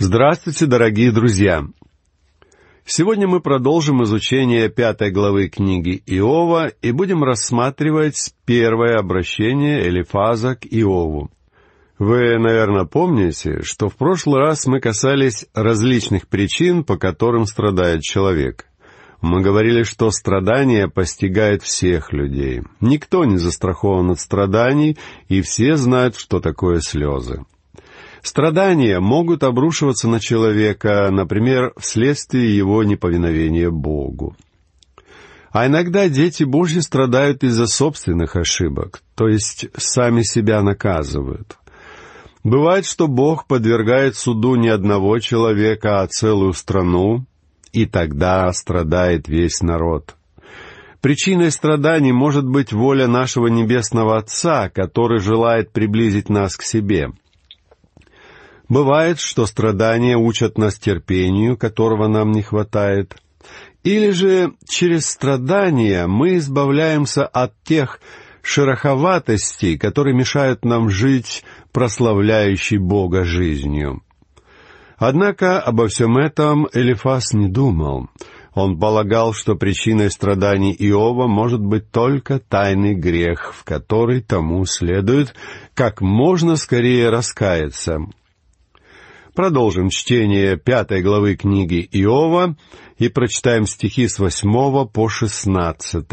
Здравствуйте, дорогие друзья! Сегодня мы продолжим изучение 5 главы книги Иова и будем рассматривать первое обращение Элифаза к Иову. Вы, наверное, помните, что в прошлый раз мы касались различных причин, по которым страдает человек. Мы говорили, что страдание постигает всех людей. Никто не застрахован от страданий, и все знают, что такое слезы. Страдания могут обрушиваться на человека, например, вследствие его неповиновения Богу. А иногда дети Божьи страдают из-за собственных ошибок, то есть сами себя наказывают. Бывает, что Бог подвергает суду не одного человека, а целую страну, и тогда страдает весь народ. Причиной страданий может быть воля нашего Небесного Отца, который желает приблизить нас к себе. Бывает, что страдания учат нас терпению, которого нам не хватает. Или же через страдания мы избавляемся от тех шероховатостей, которые мешают нам жить прославляющей Бога жизнью. Однако обо всем этом Элифаз не думал. Он полагал, что причиной страданий Иова может быть только тайный грех, в который тому следует как можно скорее раскаяться. Продолжим чтение 5 главы книги Иова и прочитаем стихи с 8 по 16.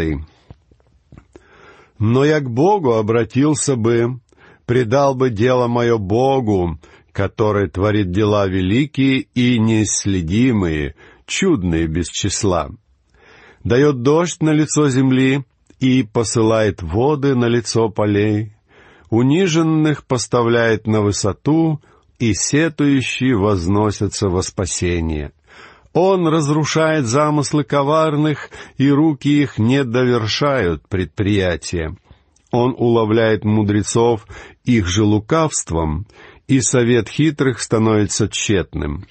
«Но я к Богу обратился бы, предал бы дело мое Богу, который творит дела великие и неисследимые, чудные без числа. Дает дождь на лицо земли и посылает воды на лицо полей, униженных поставляет на высоту, и сетующие возносятся во спасение. Он разрушает замыслы коварных, и руки их не довершают предприятия. Он уловляет мудрецов их же лукавством, и совет хитрых становится тщетным.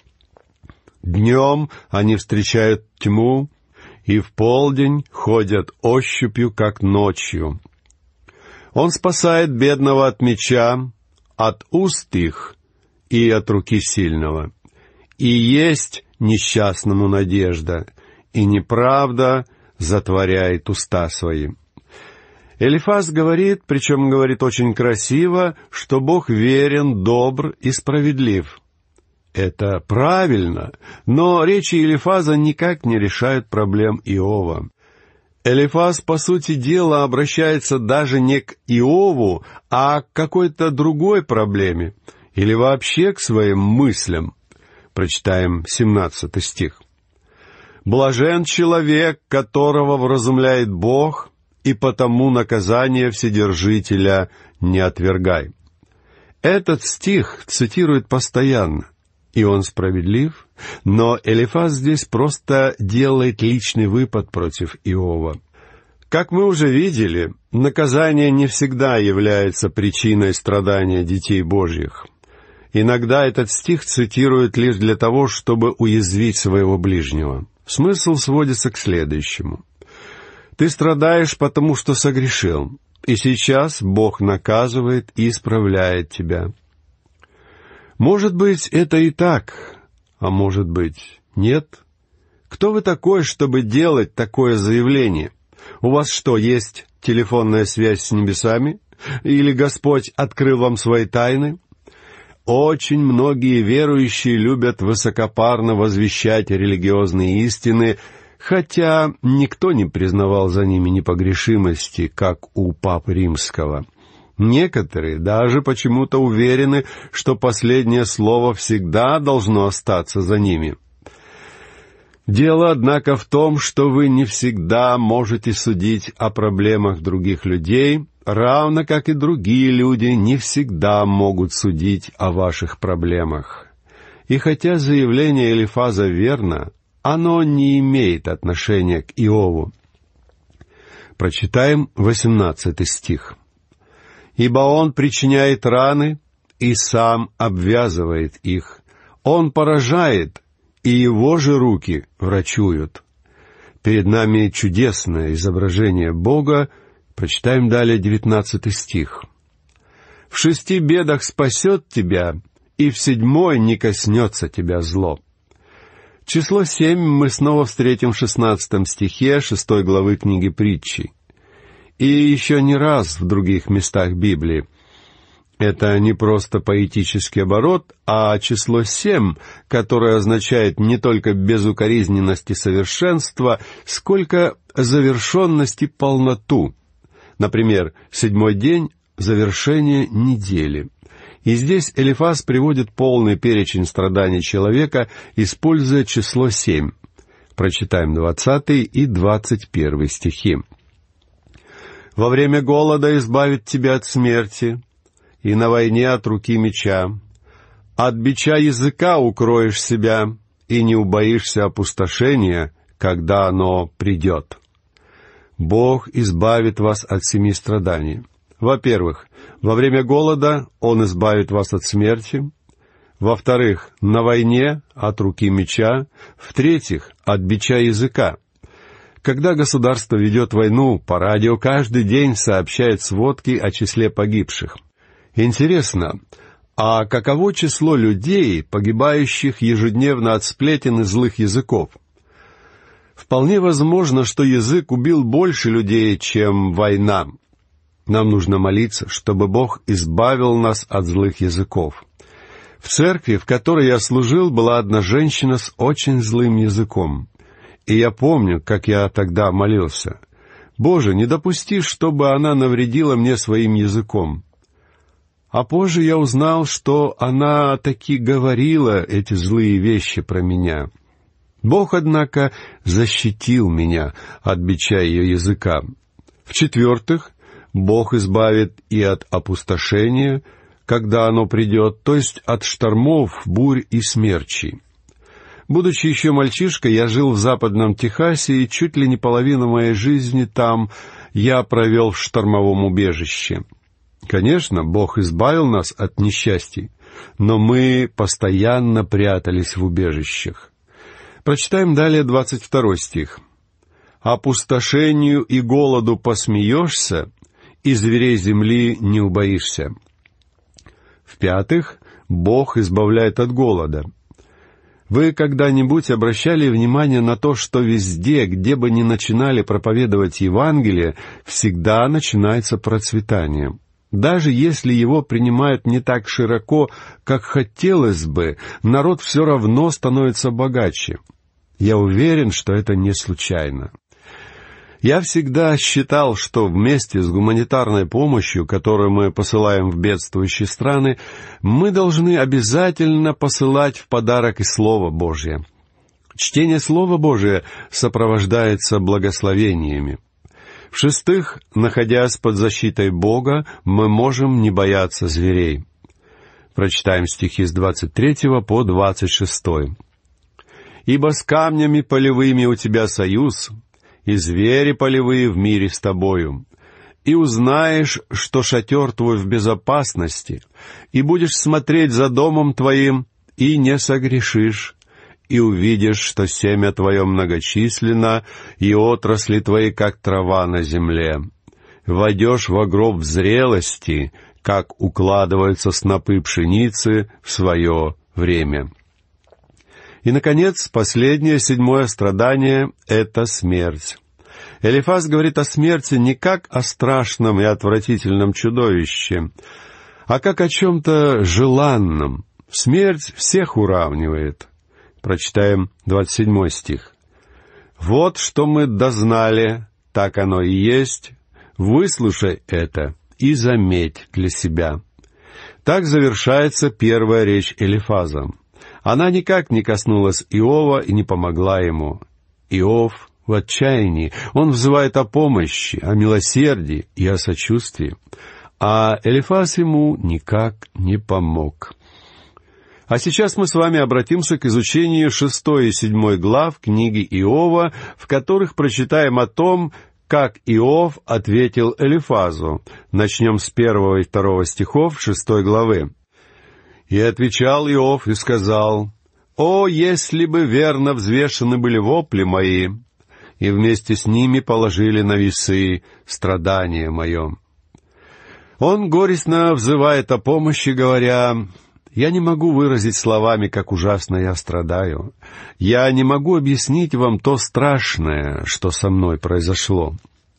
Днем они встречают тьму, и в полдень ходят ощупью, как ночью. Он спасает бедного от меча, от уст их и от руки сильного. И есть несчастному надежда, и неправда затворяет уста свои». Элифаз говорит, причем говорит очень красиво, что Бог верен, добр и справедлив. Это правильно, но речи Элифаза никак не решают проблем Иова. Элифаз, по сути дела, обращается даже не к Иову, а к какой-то другой проблеме, или вообще к своим мыслям. Прочитаем 17 стих. «Блажен человек, которого вразумляет Бог, и потому наказание Вседержителя не отвергай». Этот стих цитирует постоянно, и он справедлив, но Элифаз здесь просто делает личный выпад против Иова. Как мы уже видели, наказание не всегда является причиной страдания детей Божьих. Иногда этот стих цитируют лишь для того, чтобы уязвить своего ближнего. Смысл сводится к следующему. Ты страдаешь, потому что согрешил, и сейчас Бог наказывает и исправляет тебя. Может быть, это и так, а может быть, нет. Кто вы такой, чтобы делать такое заявление? У вас что, есть телефонная связь с небесами? Или Господь открыл вам свои тайны? Очень многие верующие любят высокопарно возвещать религиозные истины, хотя никто не признавал за ними непогрешимости, как у Папы Римского. Некоторые даже почему-то уверены, что последнее слово всегда должно остаться за ними. Дело, однако, в том, что вы не всегда можете судить о проблемах других людей, равно как и другие люди не всегда могут судить о ваших проблемах. И хотя заявление Элифаза верно, оно не имеет отношения к Иову. Прочитаем 18 стих. «Ибо он причиняет раны и сам обвязывает их. Он поражает, и его же руки врачуют». Перед нами чудесное изображение Бога. Прочитаем далее 19 стих. «В 6 бедах спасет тебя, и в 7-й не коснется тебя зло». Число 7 мы снова встретим в 16 стихе 6 главы книги Притчи. И еще не раз в других местах Библии. Это не просто поэтический оборот, а число 7, которое означает не только безукоризненность и совершенство, сколько завершенность и полноту. Например, 7-й день — завершение недели. И здесь Элифаз приводит полный перечень страданий человека, используя число 7. Прочитаем 20 и 21 стихи. «Во время голода избавит тебя от смерти, и на войне от руки меча. От бича языка укроешь себя, и не убоишься опустошения, когда оно придет». Бог избавит вас от 7 страданий. Во-первых, во время голода Он избавит вас от смерти. Во-вторых, на войне от руки меча. В-третьих, от бича языка. Когда государство ведет войну, по радио каждый день сообщает сводки о числе погибших. Интересно, а каково число людей, погибающих ежедневно от сплетен и злых языков? Вполне возможно, что язык убил больше людей, чем война. Нам нужно молиться, чтобы Бог избавил нас от злых языков. В церкви, в которой я служил, была одна женщина с очень злым языком. И я помню, как я тогда молился: «Боже, не допусти, чтобы она навредила мне своим языком». А позже я узнал, что она таки говорила эти злые вещи про меня. Бог, однако, защитил меня от бича ее языка. В-четвертых, Бог избавит и от опустошения, когда оно придет, то есть от штормов, бурь и смерчей. Будучи еще мальчишкой, я жил в Западном Техасе, и чуть ли не половину моей жизни там я провел в штормовом убежище. Конечно, Бог избавил нас от несчастий, но мы постоянно прятались в убежищах. Прочитаем далее 22 стих. «Опустошению и голоду посмеешься, и зверей земли не убоишься». В-пятых, Бог избавляет от голода. Вы когда-нибудь обращали внимание на то, что везде, где бы ни начинали проповедовать Евангелие, всегда начинается процветание? Даже если его принимают не так широко, как хотелось бы, народ все равно становится богаче. Я уверен, что это не случайно. Я всегда считал, что вместе с гуманитарной помощью, которую мы посылаем в бедствующие страны, мы должны обязательно посылать в подарок и Слово Божье. Чтение Слова Божия сопровождается благословениями. В-шестых, находясь под защитой Бога, мы можем не бояться зверей. Прочитаем стихи с 23 по 26. «Ибо с камнями полевыми у тебя союз, и звери полевые в мире с тобою. И узнаешь, что шатер твой в безопасности, и будешь смотреть за домом твоим, и не согрешишь, и увидишь, что семя твое многочисленно, и отрасли твои, как трава на земле. Войдешь во гроб в зрелости, как укладываются снопы пшеницы в свое время». И, наконец, последнее, 7 страдание — это смерть. Элифаз говорит о смерти не как о страшном и отвратительном чудовище, а как о чем-то желанном. Смерть всех уравнивает. Прочитаем 27 стих. «Вот что мы дознали, так оно и есть. Выслушай это и заметь для себя». Так завершается первая речь Элифаза. Она никак не коснулась Иова и не помогла ему. Иов в отчаянии. Он взывает о помощи, о милосердии и о сочувствии. А Элифаз ему никак не помог. А сейчас мы с вами обратимся к изучению 6 и 7 глав книги Иова, в которых прочитаем о том, как Иов ответил Элифазу. Начнем с 1 и 2 стихов 6 главы. «И отвечал Иов и сказал: «О, если бы верно взвешены были вопли мои, и вместе с ними положили на весы страдание мое». Он горестно взывает о помощи, говоря: Я не могу выразить словами, как ужасно я страдаю. Я не могу объяснить вам то страшное, что со мной произошло».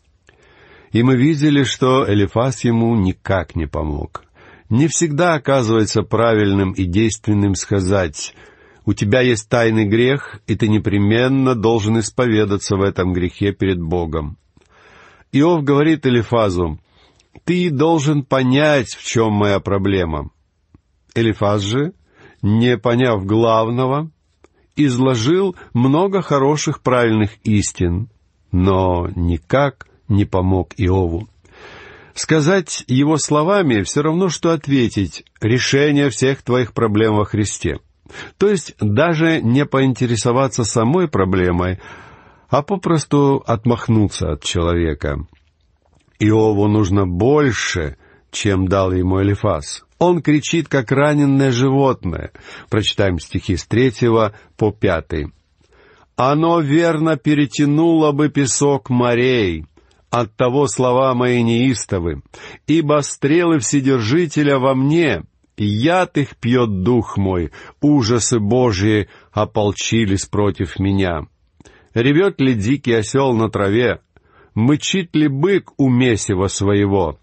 И мы видели, что Элифаз ему никак не помог. Не всегда оказывается правильным и действенным сказать: «У тебя есть тайный грех, и ты непременно должен исповедаться в этом грехе перед Богом». Иов говорит Элифазу: «Ты должен понять, в чем моя проблема». Элифаз же, не поняв главного, изложил много хороших правильных истин, но никак не помог Иову. Сказать его словами все равно, что ответить: «Решение всех твоих проблем во Христе». То есть даже не поинтересоваться самой проблемой, а попросту отмахнуться от человека. Иову нужно больше, чем дал ему Элифаз. Он кричит, как раненое животное. Прочитаем стихи с 3 по 5. «Оно верно перетянуло бы песок морей, оттого слова мои неистовы, ибо стрелы Вседержителя во мне, яд их пьет дух мой, ужасы Божьи ополчились против меня. Ревет ли дикий осел на траве? Мычит ли бык у месива своего?»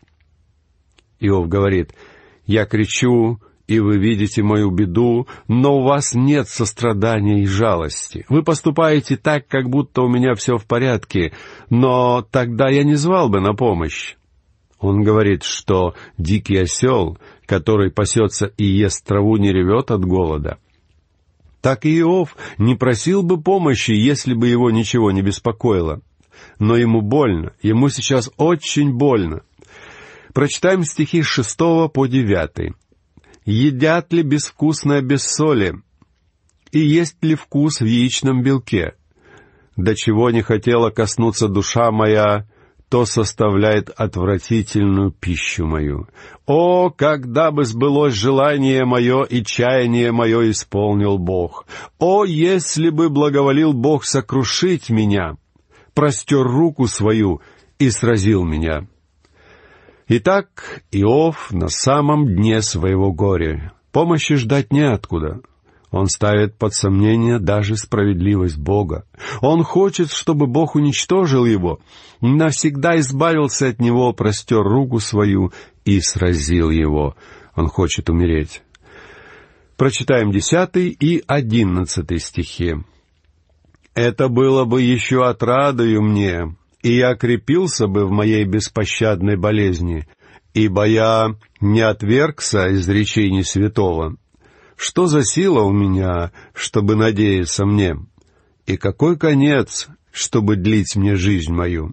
Иов говорит: «Я кричу, и вы видите мою беду, но у вас нет сострадания и жалости. Вы поступаете так, как будто у меня все в порядке, но тогда я не звал бы на помощь». Он говорит, что дикий осел, который пасется и ест траву, не ревет от голода. Так и Иов не просил бы помощи, если бы его ничего не беспокоило. Но ему больно, ему сейчас очень больно. Прочитаем стихи с 6 по 9. «Едят ли безвкусное без соли? И есть ли вкус в яичном белке? До чего не хотела коснуться душа моя, то составляет отвратительную пищу мою. О, когда бы сбылось желание мое и чаяние мое исполнил Бог! О, если бы благоволил Бог сокрушить меня, простер руку свою и сразил меня». Итак, Иов на самом дне своего горя. Помощи ждать неоткуда. Он ставит под сомнение даже справедливость Бога. Он хочет, чтобы Бог уничтожил его, навсегда избавился от него, простер руку свою и сразил его. Он хочет умереть. Прочитаем 10 и 11 стихи. «Это было бы еще отрадою мне, и я крепился бы в моей беспощадной болезни, ибо я не отвергся изречений святого. Что за сила у меня, чтобы надеяться мне? И какой конец, чтобы длить мне жизнь мою?»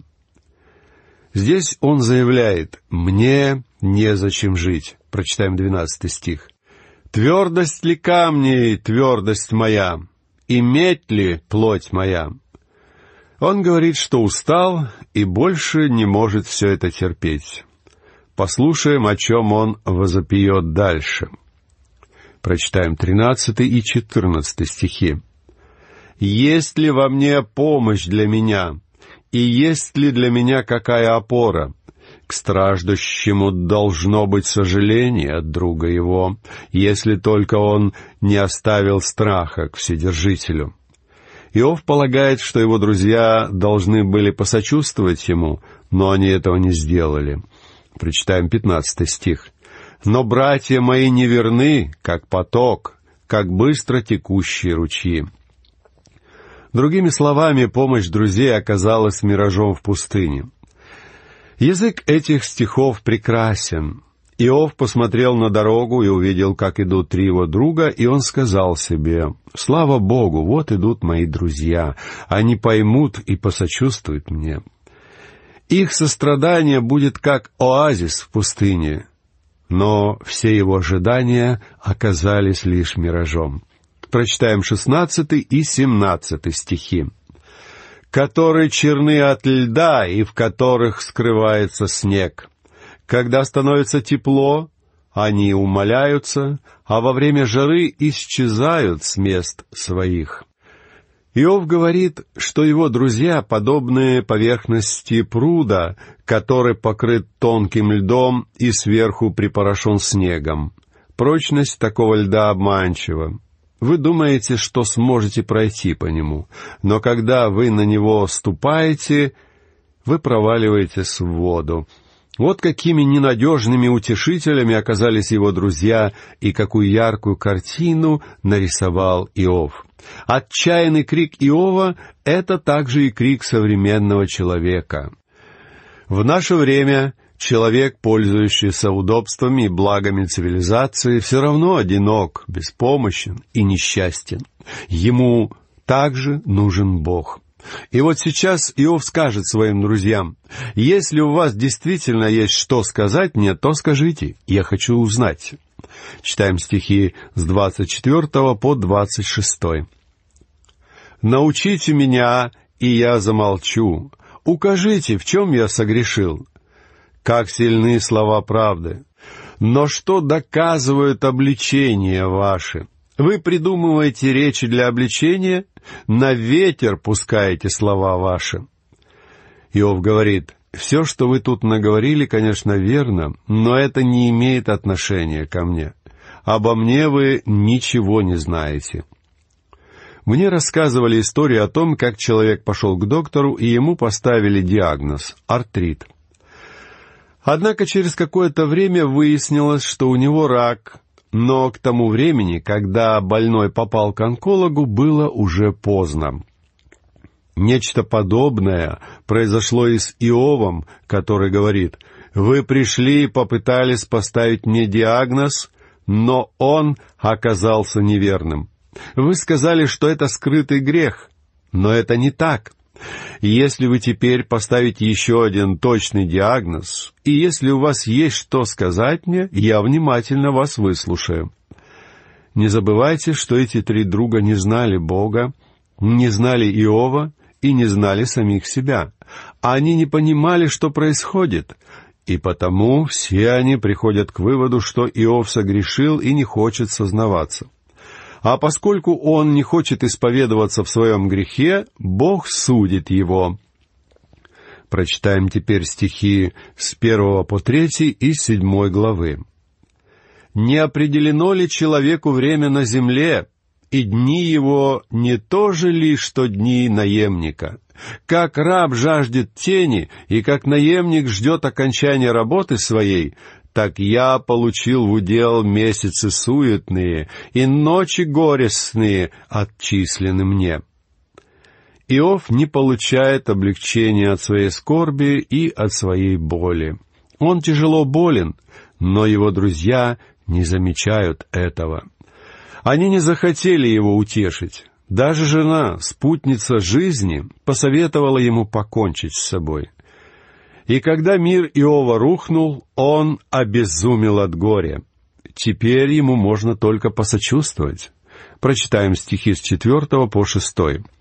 Здесь он заявляет: «Мне незачем жить». Прочитаем 12 стих. «Твердость ли камней, твердость моя? И медь ли плоть моя?» Он говорит, что устал и больше не может все это терпеть. Послушаем, о чем он возопьет дальше. Прочитаем 13 и 14 стихи. «Есть ли во мне помощь для меня? И есть ли для меня какая опора? К страждущему должно быть сожаление от друга его, если только он не оставил страха к Вседержителю». Иов полагает, что его друзья должны были посочувствовать ему, но они этого не сделали. Прочитаем 15 стих. «Но братья мои неверны, как поток, как быстро текущие ручьи». Другими словами, помощь друзей оказалась миражом в пустыне. Язык этих стихов прекрасен. Иов посмотрел на дорогу и увидел, как идут 3 его друга, и он сказал себе: «Слава Богу, вот идут мои друзья, они поймут и посочувствуют мне». Их сострадание будет как оазис в пустыне, но все его ожидания оказались лишь миражом. Прочитаем 16 и 17 стихи. «Которые черны от льда и в которых скрывается снег. Когда становится тепло, они умаляются, а во время жары исчезают с мест своих». Иов говорит, что его друзья подобны поверхности пруда, который покрыт тонким льдом и сверху припорошен снегом. Прочность такого льда обманчива. Вы думаете, что сможете пройти по нему, но когда вы на него ступаете, вы проваливаетесь в воду. Вот какими ненадежными утешителями оказались его друзья, и какую яркую картину нарисовал Иов. Отчаянный крик Иова — это также и крик современного человека. В наше время человек, пользующийся удобствами и благами цивилизации, все равно одинок, беспомощен и несчастен. Ему также нужен Бог. И вот сейчас Иов скажет своим друзьям: «Если у вас действительно есть что сказать мне, то скажите, я хочу узнать». Читаем стихи с 24 по 26. «Научите меня, и я замолчу. Укажите, в чем я согрешил. Как сильны слова правды. Но что доказывают обличения ваши? Вы придумываете речи для обличения, на ветер пускаете слова ваши». Иов говорит: «Все, что вы тут наговорили, конечно, верно, но это не имеет отношения ко мне. Обо мне вы ничего не знаете». Мне рассказывали историю о том, как человек пошел к доктору, и ему поставили диагноз — артрит. Однако через какое-то время выяснилось, что у него рак, но к тому времени, когда больной попал к онкологу, было уже поздно. Нечто подобное произошло и с Иовом, который говорит: «Вы пришли и попытались поставить мне диагноз, но он оказался неверным. Вы сказали, что это скрытый грех, но это не так. Если вы теперь поставите еще один точный диагноз, и если у вас есть что сказать мне, я внимательно вас выслушаю». Не забывайте, что эти три друга не знали Бога, не знали Иова и не знали самих себя. Они не понимали, что происходит, и потому все они приходят к выводу, что Иов согрешил и не хочет сознаваться. А поскольку он не хочет исповедоваться в своем грехе, Бог судит его. Прочитаем теперь стихи с 1 по 3 из 7 главы. «Не определено ли человеку время на земле, и дни его не то же ли, что дни наемника? Как раб жаждет тени, и как наемник ждет окончания работы своей, так я получил в удел месяцы суетные, и ночи горестные отчислены мне». Иов не получает облегчения от своей скорби и от своей боли. Он тяжело болен, но его друзья не замечают этого. Они не захотели его утешить. Даже жена, спутница жизни, посоветовала ему покончить с собой. И когда мир Иова рухнул, он обезумел от горя. Теперь ему можно только посочувствовать. Прочитаем стихи с 4 по 6.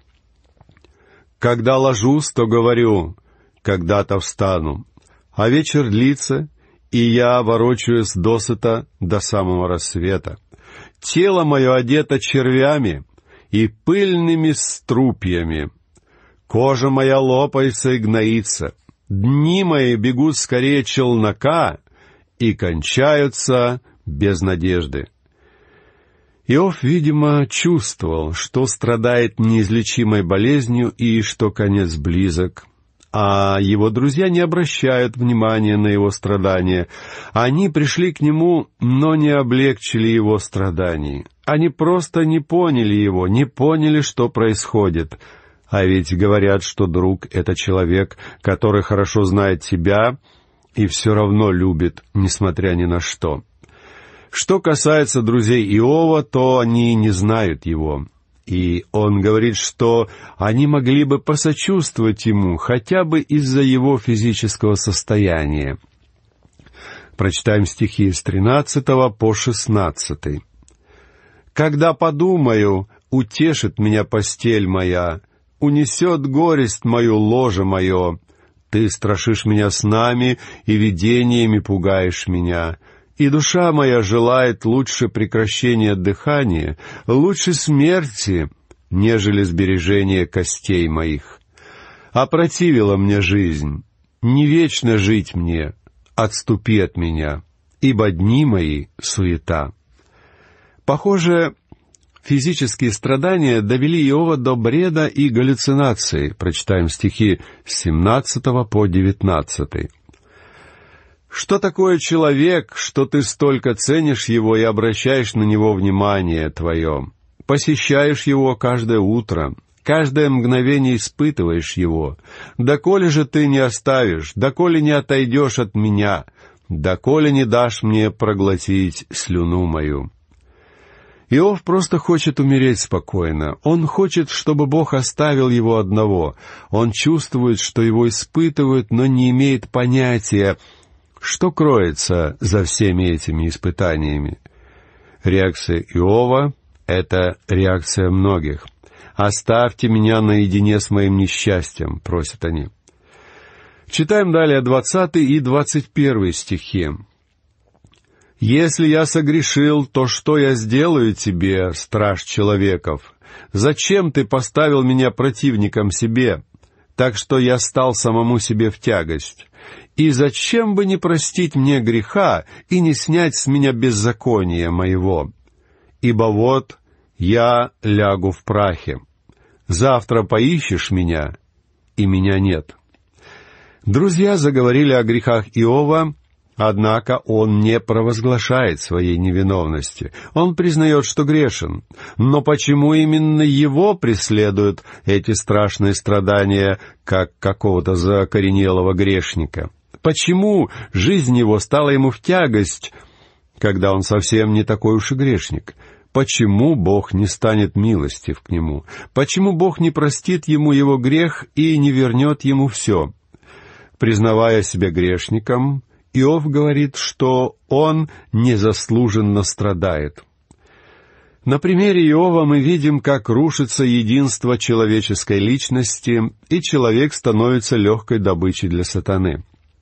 «Когда ложусь, то говорю, когда-то встану, а вечер длится, и я ворочаюсь досыта до самого рассвета. Тело мое одето червями и пыльными струпьями. Кожа моя лопается и гноится. Дни мои бегут скорее челнока и кончаются без надежды». Иов, видимо, чувствовал, что страдает неизлечимой болезнью и что конец близок. А его друзья не обращают внимания на его страдания. Они пришли к нему, но не облегчили его страданий. Они просто не поняли его, не поняли, что происходит. А ведь говорят, что друг — это человек, который хорошо знает тебя и все равно любит, несмотря ни на что. Что касается друзей Иова, то они не знают его. И он говорит, что они могли бы посочувствовать ему хотя бы из-за его физического состояния. Прочитаем стихи с 13 по 16. «Когда подумаю, утешит меня постель моя, унесет горесть мою ложе мое. Ты страшишь меня снами и видениями пугаешь меня. И душа моя желает лучше прекращения дыхания, лучше смерти, нежели сбережения костей моих. Опротивила мне жизнь, не вечно жить мне, отступи от меня, ибо дни мои суета». Похоже, физические страдания довели Иова до бреда и галлюцинаций. Прочитаем стихи с 17 по 19. «Что такое человек, что ты столько ценишь его и обращаешь на него внимание твое? Посещаешь его каждое утро, каждое мгновение испытываешь его. Доколе же ты не оставишь, доколе не отойдешь от меня, доколе не дашь мне проглотить слюну мою». Иов просто хочет умереть спокойно. Он хочет, чтобы Бог оставил его одного. Он чувствует, что его испытывают, но не имеет понятия, что кроется за всеми этими испытаниями. Реакция Иова — это реакция многих. «Оставьте меня наедине с моим несчастьем», — просят они. Читаем далее 20 и 21 стихи. «Если я согрешил, то что я сделаю тебе, страж человеков? Зачем ты поставил меня противником себе, так что я стал самому себе в тягость? И зачем бы не простить мне греха и не снять с меня беззакония моего? Ибо вот я лягу в прахе. Завтра поищешь меня, и меня нет». Друзья заговорили о грехах Иова, однако он не провозглашает своей невиновности. Он признает, что грешен. Но почему именно его преследуют эти страшные страдания, как какого-то закоренелого грешника? Почему жизнь его стала ему в тягость, когда он совсем не такой уж и грешник? Почему Бог не станет милостив к нему? Почему Бог не простит ему его грех и не вернет ему все? Признавая себя грешником, Иов говорит, что он незаслуженно страдает. На примере Иова мы видим, как рушится единство человеческой личности, и человек становится легкой добычей для сатаны.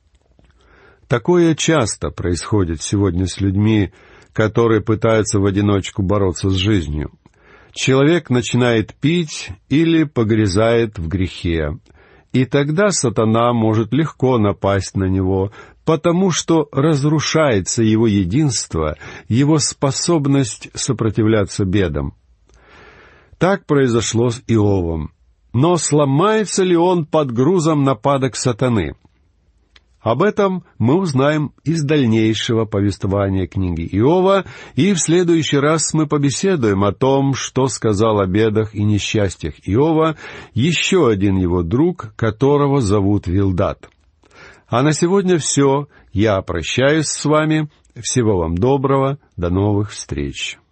Такое часто происходит сегодня с людьми, которые пытаются в одиночку бороться с жизнью. Человек начинает пить или погрязает в грехе, и тогда сатана может легко напасть на него, потому что разрушается его единство, его способность сопротивляться бедам. Так произошло с Иовом. Но сломается ли он под грузом нападок сатаны? Об этом мы узнаем из дальнейшего повествования книги Иова, и в следующий раз мы побеседуем о том, что сказал о бедах и несчастьях Иова еще один его друг, которого зовут Вилдат. А на сегодня все. Я прощаюсь с вами. Всего вам доброго. До новых встреч.